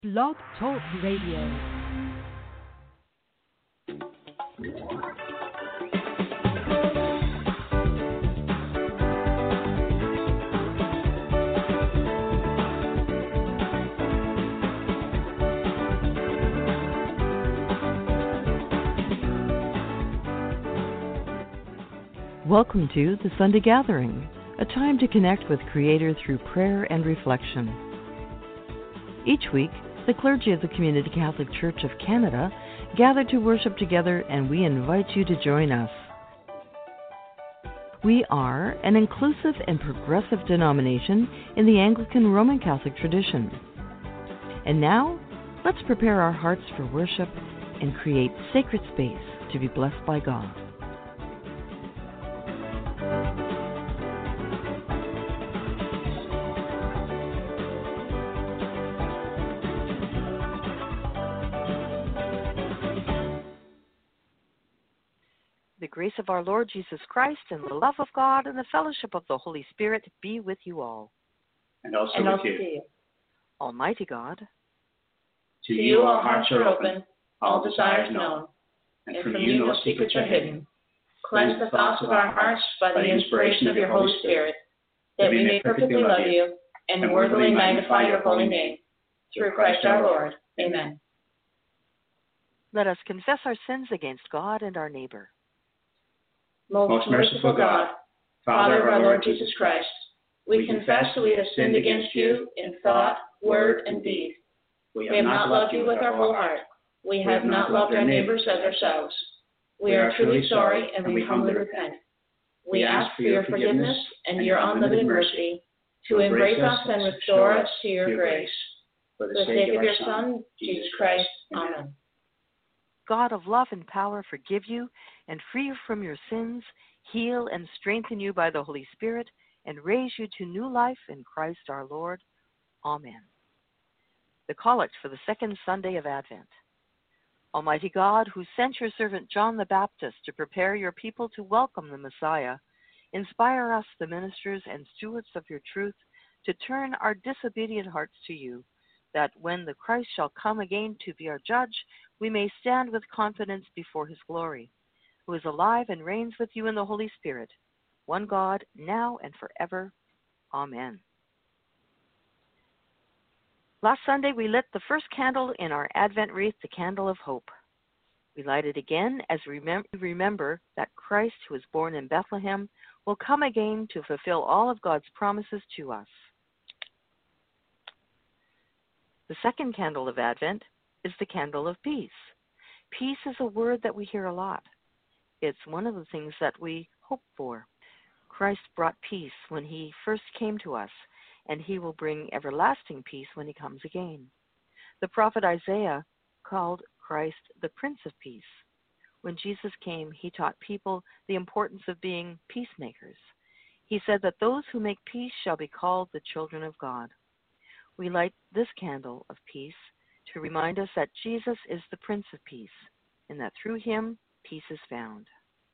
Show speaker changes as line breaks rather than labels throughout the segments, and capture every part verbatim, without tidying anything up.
Blog Talk Radio. Welcome to the Sunday Gathering, a time to connect with Creator through prayer and reflection. Each week, the clergy of the Community Catholic Church of Canada gather to worship together, and we invite you to join us. We are an inclusive and progressive denomination in the Anglican Roman Catholic tradition. And now, let's prepare our hearts for worship and create sacred space to be blessed by God. The grace of our Lord Jesus Christ and the love of God and the fellowship of the Holy Spirit be with you all.
And also
and
with
also
you.
to you.
Almighty God,
To you all hearts are open, all desires known, and from you no secrets are hidden.
Cleanse the thoughts of our hearts by the inspiration of your Holy Spirit, that we may perfectly love you and worthily magnify your holy name. Through Christ our Lord. Amen.
let us confess our sins against God and our neighbor.
Most merciful God, Father of our Lord Jesus Christ, we confess that we have sinned against you in thought, word, and deed. We have not loved you with our whole heart. We have not loved our neighbors as ourselves. We are truly sorry, and we humbly repent. We ask for your forgiveness and your unlimited mercy to embrace us and restore us to your grace. For the sake of your Son, Jesus Christ. Amen.
God of love and power, forgive you and free you from your sins, heal and strengthen you by the Holy Spirit, and raise you to new life in Christ our Lord. Amen. The Collect for the second Sunday of Advent. Almighty God, who sent your servant John the Baptist to prepare your people to welcome the Messiah, inspire us, the ministers and stewards of your truth, to turn our disobedient hearts to you, that when the Christ shall come again to be our judge, we may stand with confidence before his glory, who is alive and reigns with you in the Holy Spirit, one God, now and forever. Amen. Last Sunday, we lit the first candle in our Advent wreath, the candle of hope. We light it again as we remember that Christ, who was born in Bethlehem, will come again to fulfill all of God's promises to us. The second candle of Advent is the candle of peace. Peace is a word that we hear a lot. It's one of the things that we hope for. Christ brought peace when he first came to us, and he will bring everlasting peace when he comes again. The prophet Isaiah called Christ the Prince of Peace. When Jesus came, he taught people the importance of being peacemakers. He said that those who make peace shall be called the children of God. We light this candle of peace to remind us that Jesus is the Prince of Peace, and that through him, peace is found.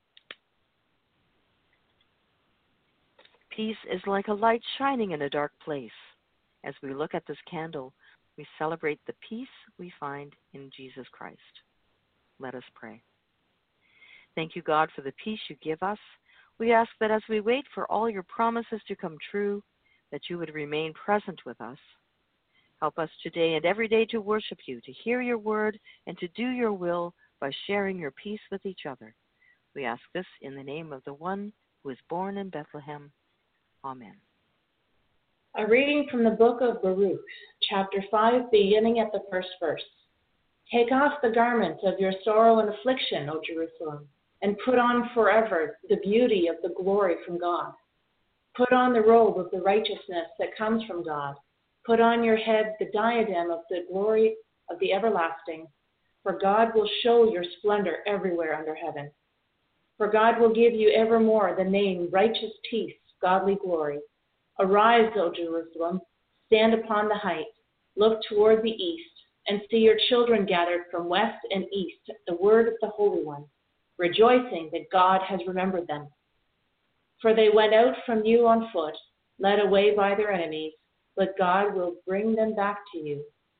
Peace is like a light shining in a dark place. As we look at this candle, we celebrate the peace we find in Jesus Christ. Let us pray. Thank you, God, for the peace you give us. We ask that as we wait for all your promises to come true, that you would remain present with us. Help us today and every day to worship you, to hear your word, and to do your will by sharing your peace with each other. We ask this in the name of the one who is born in Bethlehem. Amen.
A reading from the book of Baruch, chapter five, beginning at the first verse. Take off the garment of your sorrow and affliction, O Jerusalem, and put on forever the beauty of the glory from God. Put on the robe of the righteousness that comes from God. Put on your head the diadem of the glory of the everlasting, for God will show your splendor everywhere under heaven. For God will give you evermore the name righteous peace, godly glory. Arise, O Jerusalem, stand upon the height, look toward the east, and see your children gathered from west and east, the word of the Holy One, rejoicing that God has remembered them. For they went out from you on foot, led away by their enemies, but God will bring them back to you.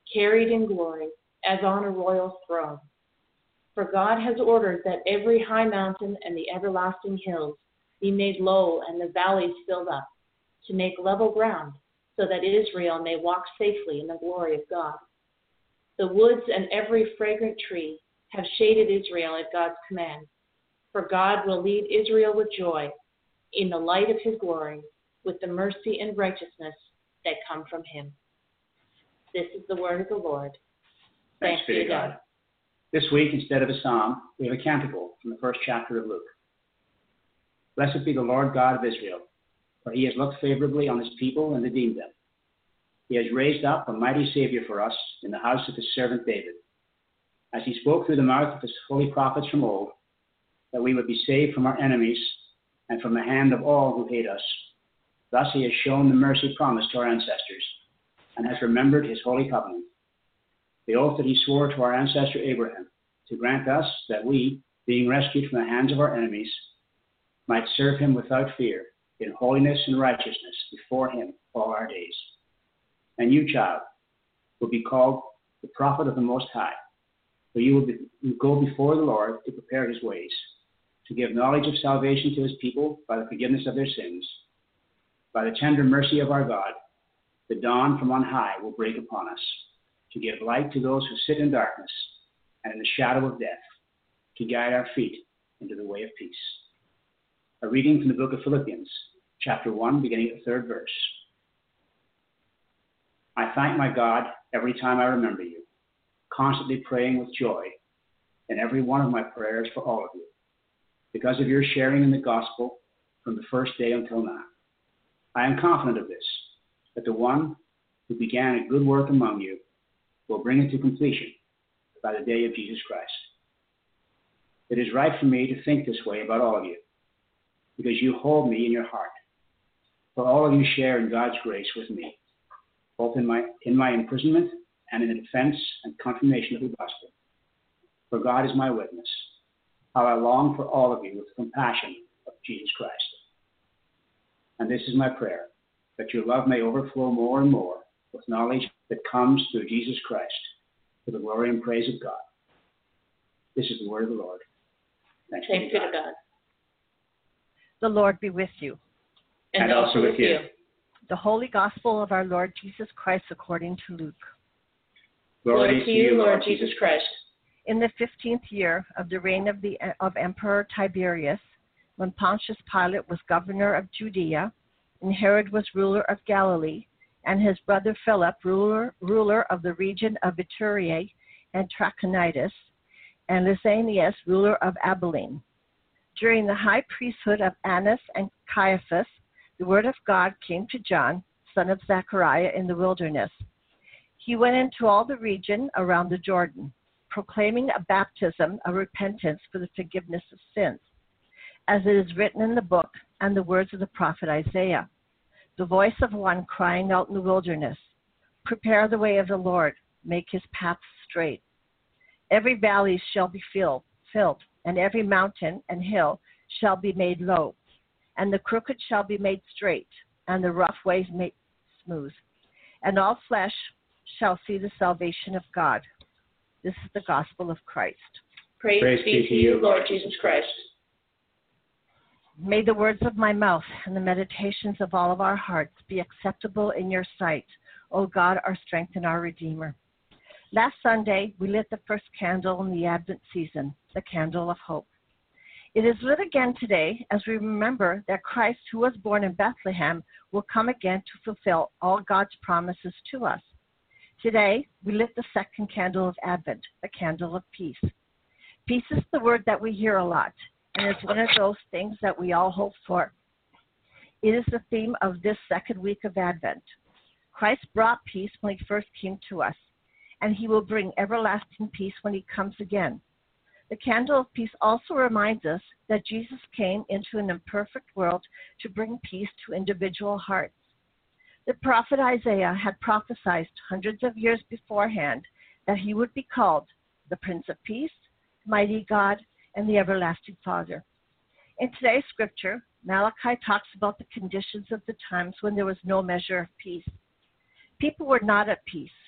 carried in glory, as on a royal throne. For God has ordered that every high mountain and the everlasting hills be made low and the valleys filled up, to make level ground, so that Israel may walk safely in the glory of God. The woods and every fragrant tree have shaded Israel at God's command. For God will lead Israel with joy in the light of his glory, with the mercy and righteousness that come from him. This is the word of the Lord.
Thanks, Thanks be to God. God. This week, instead of a psalm, we have a canticle from the first chapter of Luke. Blessed be the Lord God of Israel, for he has looked favorably on his people and redeemed them. He has raised up a mighty Savior for us in the house of his servant David, as he spoke through the mouth of his holy prophets from old, that we would be saved from our enemies and from the hand of all who hate us. Thus he has shown the mercy promised to our ancestors, and has remembered his holy covenant, the oath that he swore to our ancestor Abraham, to grant us that we, being rescued from the hands of our enemies, might serve him without fear, in holiness and righteousness before him all our days. And you, child, will be called the prophet of the Most High, for you will, be, will go before the Lord to prepare his ways, to give knowledge of salvation to his people by the forgiveness of their sins. By the tender mercy of our God, the dawn from on high will break upon us, to give light to those who sit in darkness and in the shadow of death, to guide our feet into the way of peace. A reading from the book of Philippians, chapter one, beginning at the third verse. I thank my God every time I remember you, constantly praying with joy in every one of my prayers for all of you, because of your sharing in the gospel from the first day until now. I am confident of this, that the one who began a good work among you will bring it to completion by the day of Jesus Christ. It is right for me to think this way about all of you, because you hold me in your heart. For all of you share in God's grace with me, both in my in my imprisonment and in the defense and confirmation of the gospel. For God is my witness, how I long for all of you with the compassion of Jesus Christ. And this is my prayer, that your love may overflow more and more with knowledge that comes through Jesus Christ, for the glory and praise of God. This is the word of the Lord. Thanks be to God. God.
The Lord be with you.
And, and also with you. you.
The Holy Gospel of our Lord Jesus Christ according to Luke.
Glory, Glory to you, Lord Jesus Christ.
In the fifteenth year of the reign of, the, of Emperor Tiberius, when Pontius Pilate was governor of Judea, and Herod was ruler of Galilee, and his brother Philip, ruler, ruler of the region of Ituraea and Trachonitis, and Lysanias, ruler of Abilene. During the high priesthood of Annas and Caiaphas, the word of God came to John, son of Zechariah, in the wilderness. He went into all the region around the Jordan, proclaiming a baptism of repentance for the forgiveness of sins, as it is written in the book and the words of the prophet Isaiah, the voice of one crying out in the wilderness, prepare the way of the Lord, make his paths straight. Every valley shall be filled, filled, and every mountain and hill shall be made low, and the crooked shall be made straight, and the rough ways made smooth. And all flesh shall see the salvation of God. This is the gospel of Christ.
Praise, Praise be to you, Lord Jesus Christ.
May the words of my mouth and the meditations of all of our hearts be acceptable in your sight, O God, our strength and our Redeemer. Last Sunday, we lit the first candle in the Advent season, the candle of hope. It is lit again today as we remember that Christ, who was born in Bethlehem, will come again to fulfill all God's promises to us. Today, we lit the second candle of Advent, the candle of peace. Peace is the word that we hear a lot, and it's one of those things that we all hope for. It is the theme of this second week of Advent. Christ brought peace when he first came to us, and he will bring everlasting peace when he comes again. The candle of peace also reminds us that Jesus came into an imperfect world to bring peace to individual hearts. The prophet Isaiah had prophesied hundreds of years beforehand that he would be called the Prince of Peace, Mighty God, and the Everlasting Father. In today's scripture, Malachi talks about the conditions of the times when there was no measure of peace. People were not at peace.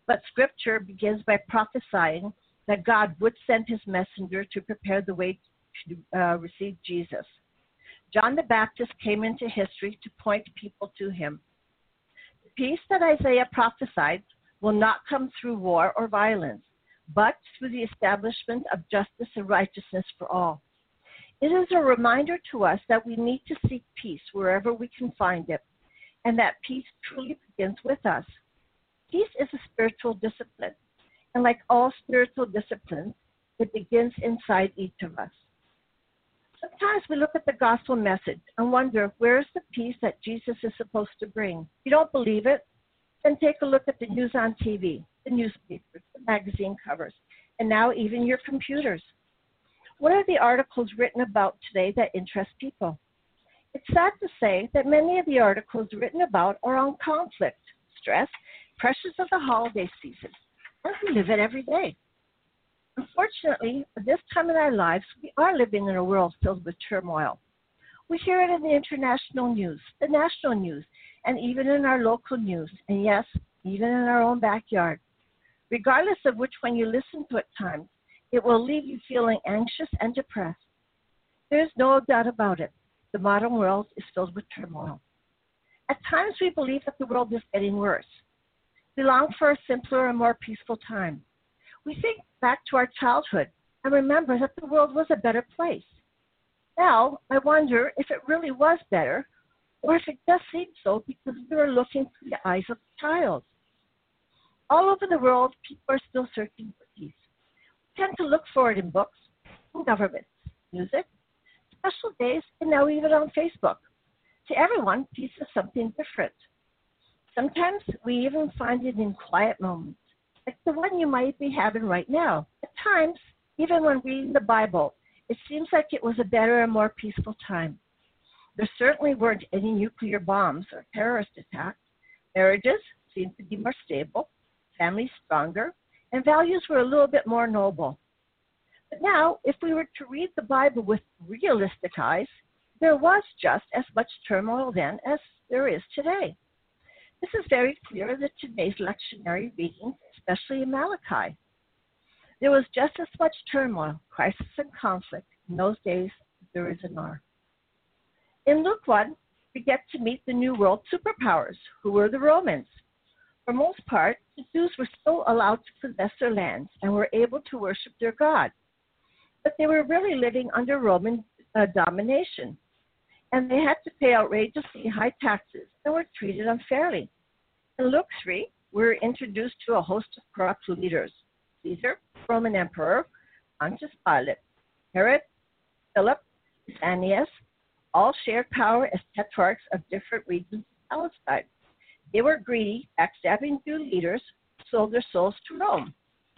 But Scripture begins by prophesying that God would send his messenger to prepare the way to uh, receive Jesus. John the Baptist came into history to point people to him. The peace that Isaiah prophesied will not come through war or violence, but through the establishment of justice and righteousness for all. It is a reminder to us that we need to seek peace wherever we can find it, and that peace truly begins with us. Peace is a spiritual discipline, and like all spiritual disciplines, it begins inside each of us. Sometimes we look at the gospel message and wonder, where's the peace that Jesus is supposed to bring? If you don't believe it, then take a look at the news on T V, the newspapers, the magazine covers, and now even your computers. What are the articles written about today that interest people? It's sad to say that many of the articles written about are on conflict, stress, pressures of the holiday season, and we live it every day. Unfortunately, at this time in our lives, we are living in a world filled with turmoil. We hear it in the international news, the national news, and even in our local news, and yes, even in our own backyard. Regardless of which one you listen to at times, it will leave you feeling anxious and depressed. There is no doubt about it. The modern world is filled with turmoil. At times, we believe that the world is getting worse. We long for a simpler and more peaceful time. We think back to our childhood and remember that the world was a better place. Now, I wonder if it really was better, or if it just seemed so because we were looking through the eyes of a child. All over the world, people are still searching for peace. We tend to look for it in books, in governments, music, special days, and now even on Facebook. To everyone, peace is something different. Sometimes we even find it in quiet moments, like the one you might be having right now. At times, even when reading the Bible, it seems like it was a better and more peaceful time. There certainly weren't any nuclear bombs or terrorist attacks. Marriages seemed to be more stable, families stronger, and values were a little bit more noble. But now, if we were to read the Bible with realistic eyes, there was just as much turmoil then as there is today. This is very clear in today's lectionary readings, especially in Malachi. There was just as much turmoil, crisis, and conflict in those days as there is in ours. In Luke one, we get to meet the New World superpowers, who were the Romans. For most part, the Jews were still allowed to possess their lands and were able to worship their God. But they were really living under Roman uh, domination, and they had to pay outrageously high taxes and were treated unfairly. In Luke three, we're introduced to a host of corrupt leaders: Caesar, Roman Emperor, Pontius Pilate, Herod, Philip, Lysanias, all shared power as tetrarchs of different regions of Palestine. They were greedy, backstabbing Jew leaders who sold their souls to Rome.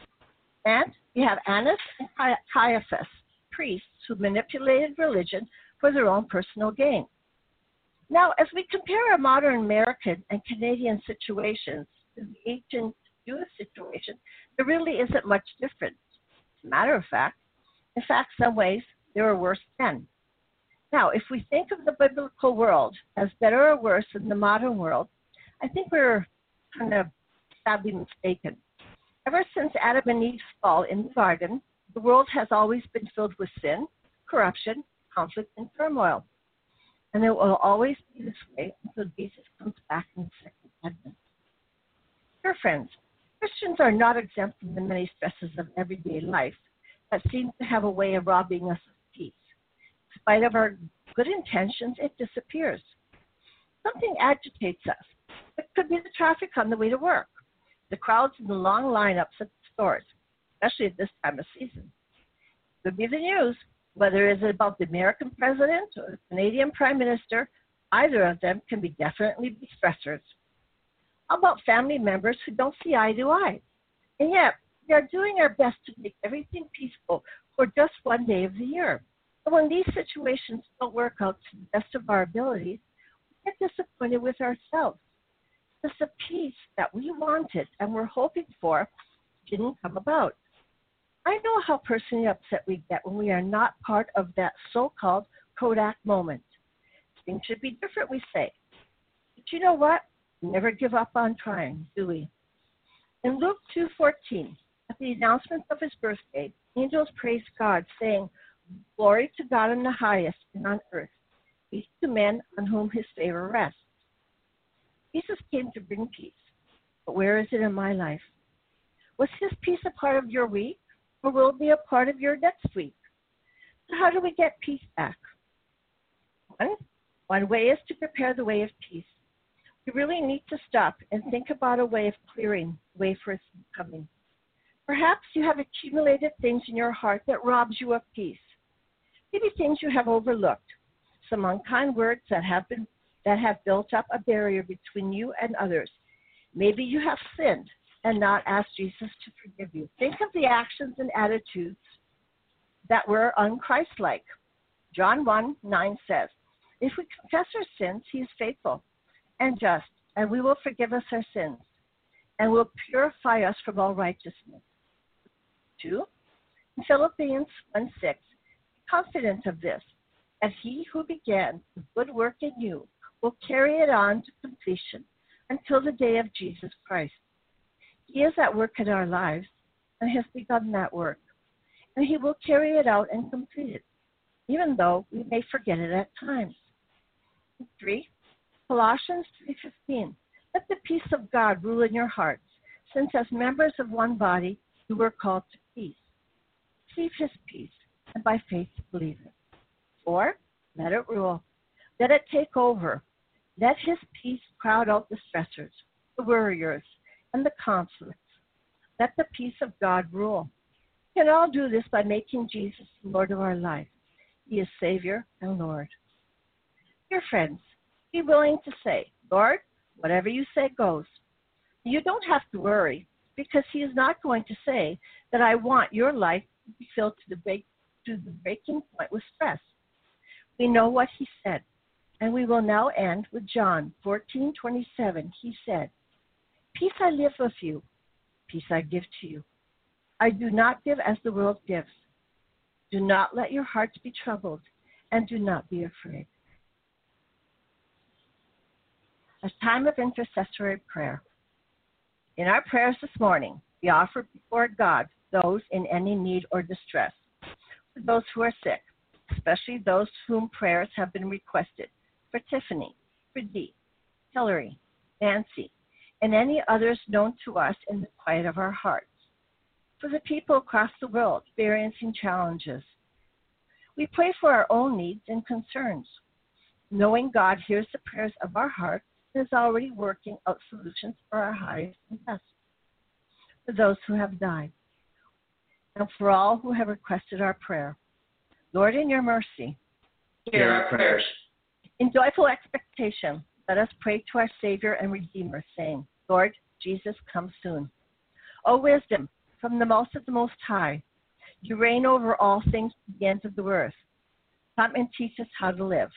And we have Annas and Caiaphas, priests who manipulated religion for their own personal gain. Now, as we compare our modern American and Canadian situations to the ancient Jewish situation, there really isn't much difference. As a matter of fact, in fact, some ways they were worse then. Now, if we think of the biblical world as better or worse than the modern world, I think we're kind of sadly mistaken. Ever since Adam and Eve's fall in the garden, the world has always been filled with sin, corruption, conflict, and turmoil. And it will always be this way until Jesus comes back in the second advent. Dear friends, Christians are not exempt from the many stresses of everyday life that seem to have a way of robbing us of peace. In spite of our good intentions, it disappears. Something agitates us. It could be the traffic on the way to work, the crowds and the long lineups at the stores, especially at this time of season. It could be the news, whether it is about the American president or the Canadian prime minister. Either of them can be definitely be stressors. How about family members who don't see eye to eye? And yet, we are doing our best to make everything peaceful for just one day of the year. And when these situations don't work out to the best of our abilities, we get disappointed with ourselves. It's the peace that we wanted and were hoping for didn't come about. I know how personally upset we get when we are not part of that so-called Kodak moment. Things should be different, we say. But you know what? We never give up on trying, do we? In Luke two fourteen, at the announcement of his birthday, angels praised God, saying, "Glory to God in the highest, and on earth, peace to men on whom his favor rests." Jesus came to bring peace, but where is it in my life? Was his peace a part of your week, or will it be a part of your next week? So how do we get peace back? One, one way is to prepare the way of peace. We really need to stop and think about a way of clearing the way for its coming. Perhaps you have accumulated things in your heart that robs you of peace. Maybe things you have overlooked, some unkind words that have been that have built up a barrier between you and others. Maybe you have sinned and not asked Jesus to forgive you. Think of the actions and attitudes that were unchristlike. John one nine says, "If we confess our sins, he is faithful and just, and we will forgive us our sins, and will purify us from all righteousness." Two, in Philippians one six, "Be confident of this, that he who began the good work in you will carry it on to completion until the day of Jesus Christ." He is at work in our lives and has begun that work, and he will carry it out and complete it, even though we may forget it at times. Three, Colossians three fifteen, "Let the peace of God rule in your hearts, since as members of one body you were called to peace. Receive his peace, and by faith believe it." Four, let it rule. Let it take over. Let his peace crowd out the stressors, the worriers, and the conflicts. Let the peace of God rule. We can all do this by making Jesus the Lord of our life. He is Savior and Lord. Dear friends, be willing to say, "Lord, whatever you say goes." You don't have to worry, because he is not going to say that I want your life to be filled to the, break, to the breaking point with stress. We know what he said, and we will now end with John fourteen twenty-seven. He said, "Peace I live with you, peace I give to you. I do not give as the world gives. Do not let your hearts be troubled, and do not be afraid." A time of intercessory prayer. In our prayers this morning, we offer before God those in any need or distress, for those who are sick, especially those whom prayers have been requested, for Tiffany, for Dee, Hillary, Nancy, and any others known to us in the quiet of our hearts, for the people across the world experiencing challenges. We pray for our own needs and concerns, knowing God hears the prayers of our hearts and is already working out solutions for our highest and best, for those who have died, and for all who have requested our prayer. Lord, in your mercy,
hear our prayers.
In joyful expectation, let us pray to our Savior and Redeemer, saying, "Lord Jesus, come soon." O wisdom, from the most of the Most High, you reign over all things to the ends of the earth. Come and teach us how to live.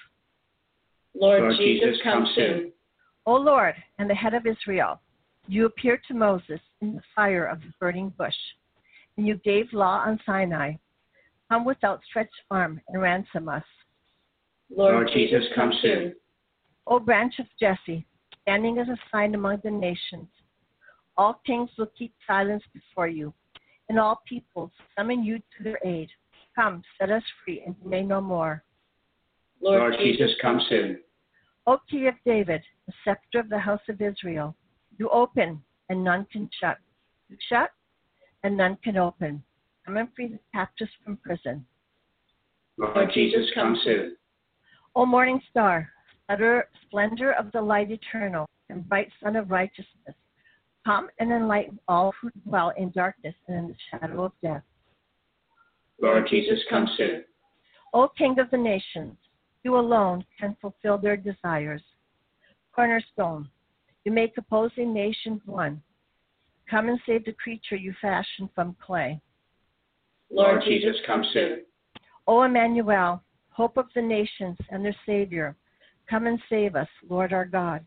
Lord,
Lord
Jesus,
Jesus,
come
come
soon.
O Lord, and the head of Israel, you appeared to Moses in the fire of the burning bush, and you gave law on Sinai. Come with outstretched arm and ransom us.
Lord,
Lord Jesus, come soon.
O branch of Jesse, standing as a sign among the nations, all kings will keep silence before you, and all peoples summon you to their aid. Come, set us free and delay no more.
Lord Jesus, come soon.
O key of David, the scepter of the house of Israel, you open and none can shut. You shut and none can open. Come and free the captives from prison.
Lord Jesus, come soon.
O morning star, splendor of the light eternal, and bright sun of righteousness, come and enlighten all who dwell in darkness and in the shadow of death.
Lord Jesus, come soon.
O King of the nations, you alone can fulfill their desires. Cornerstone, you make opposing nations one. Come and save the creature you fashioned from clay.
Lord Jesus, come soon.
O Emmanuel, hope of the nations and their Savior, come and save us, Lord our God.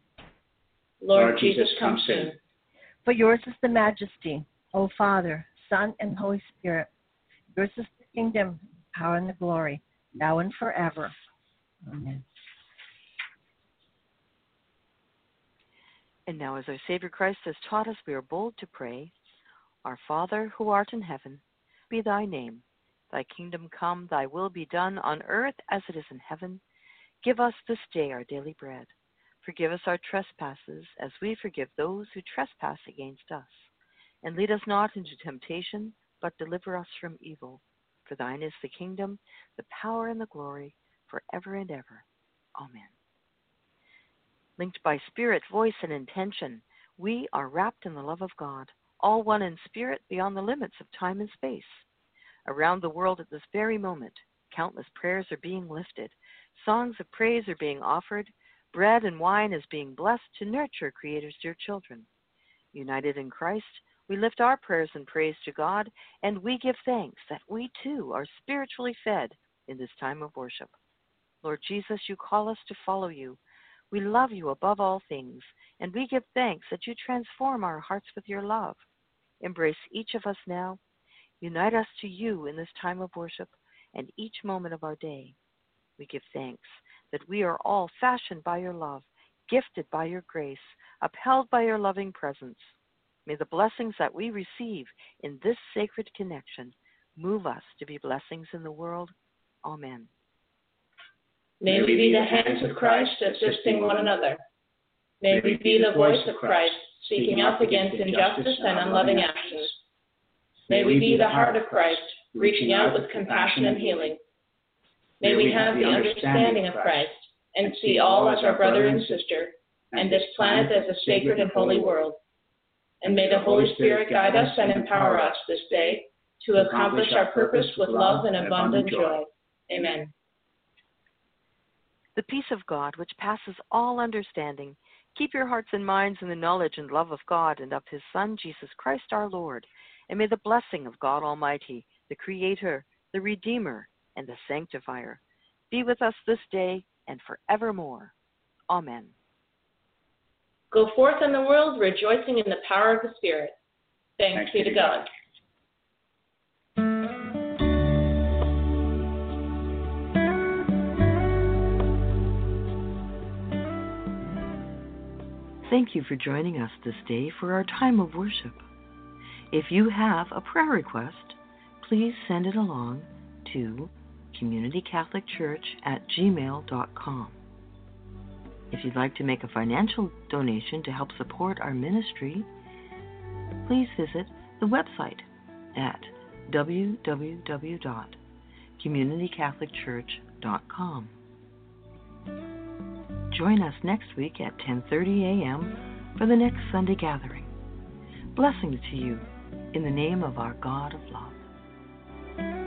Lord Jesus, come soon.
For yours is the majesty, O Father, Son, and Holy Spirit. Yours is the kingdom, power, and the glory, now and forever. Amen.
And now, as our Savior Christ has taught us, we are bold to pray, Our Father, who art in heaven, be thy name. Thy kingdom come, thy will be done on earth as it is in heaven. Give us this day our daily bread. Forgive us our trespasses, as we forgive those who trespass against us. And lead us not into temptation, but deliver us from evil. For thine is the kingdom, the power, and the glory, forever and ever. Amen. Linked by spirit, voice, and intention, we are wrapped in the love of God, all one in spirit beyond the limits of time and space. Around the world at this very moment, countless prayers are being lifted, songs of praise are being offered, bread and wine is being blessed to nurture Creator's dear children. United in Christ, we lift our prayers and praise to God, and we give thanks that we too are spiritually fed in this time of worship. Lord Jesus, you call us to follow you. We love you above all things, and we give thanks that you transform our hearts with your love. Embrace each of us now. Unite us to you in this time of worship and each moment of our day. We give thanks that we are all fashioned by your love, gifted by your grace, upheld by your loving presence. May the blessings that we receive in this sacred connection move us to be blessings in the world. Amen.
May we be the hands of Christ assisting one another. May we be the voice of Christ speaking up against injustice and unloving actions. May we be the heart of Christ reaching out with compassion and healing. May we have the understanding of Christ and see all as our brother and sister, and this planet as a sacred and holy world. And may the Holy Spirit guide us and empower us this day to accomplish our purpose with love and abundant joy. Amen.
The peace of God, which passes all understanding, keep your hearts and minds in the knowledge and love of God and of his Son, Jesus Christ our Lord. And may the blessing of God Almighty, the Creator, the Redeemer, and the Sanctifier, be with us this day and forevermore. Amen.
Go forth in the world, rejoicing in the power of the Spirit. Thanks, Thanks be to God. God.
Thank you for joining us this day for our time of worship. If you have a prayer request, please send it along to community catholic church at gmail dot com. If you'd like to make a financial donation to help support our ministry, please visit the website at w w w dot community catholic church dot com. Join us next week at ten thirty a.m. for the next Sunday gathering. Blessings to you in the name of our God of love.